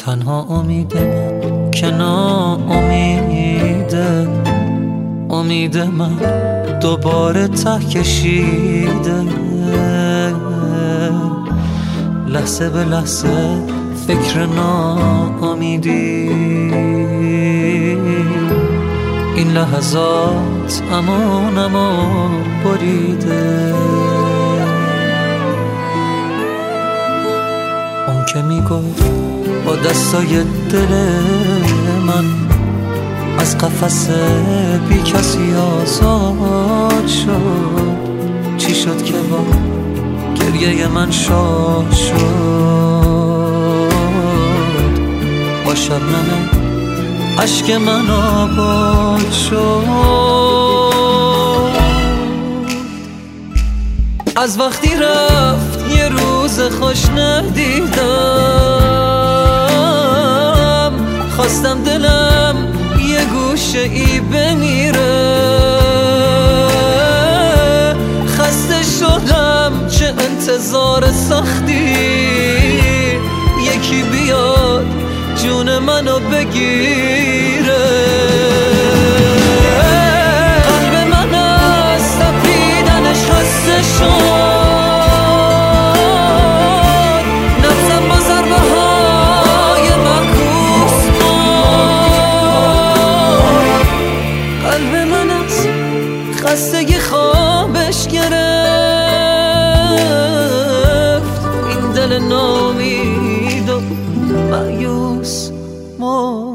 تنها امید من که ناامیده، امید من دوباره ته کشیده. لحظه به لحظه فکر ناامیدی، این لحظات امانمو بریده. اون که میگفت با دستای دل من از قفس بی کسی آزاد شد، چی شد که با گریه من شاد شد؟ با شبنم عشق من آباد شد. از وقتی رفت یه روز خوش ندیدم، خواستم دلم یه گوشه ای بمیره. خسته شدم چه انتظار سختی، یکی بیاد جون منو بگیره. قلب من از تپیدنش خسته شد، نفسم با ضربه های معکوس بود. قلب من از خستگی خوابش گرفت، این دل نامید و مایوس مرد.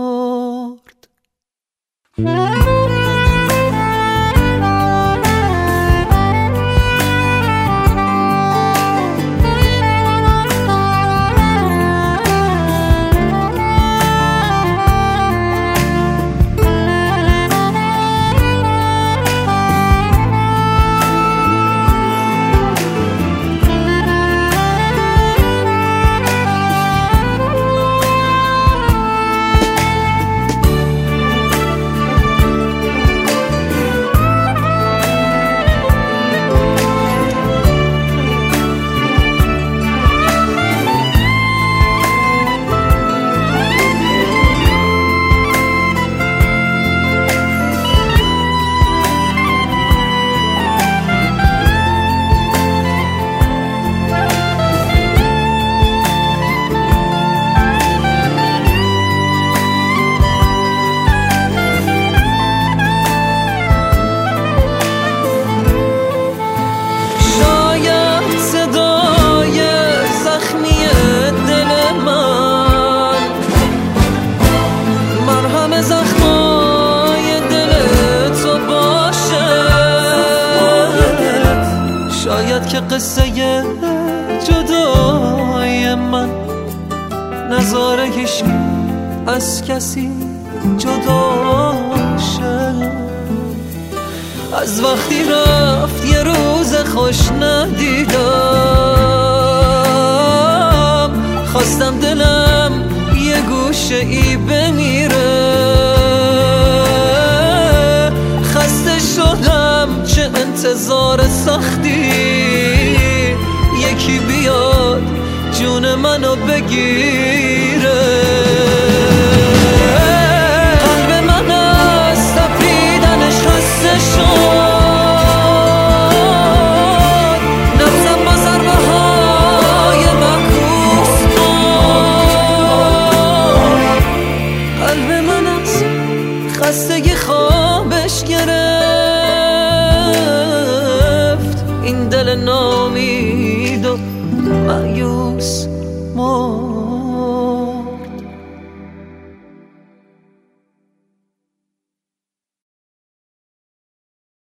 شاید که قصه جدای من نذاره هیچ از کسی جدا شه. از وقتی رفت یه روز خوش ندیدم، خواستم دلم یه گوشه ای بمیره. خسته شدم چه انتظار سختی، یکی بیاد جون منو بگیره. قلب من از تپیدنش خسته شد، نفسم با ضربه های معکوس بود. قلب من از خستگی خوابش گرفت، این دل نامید و مایوس مرد.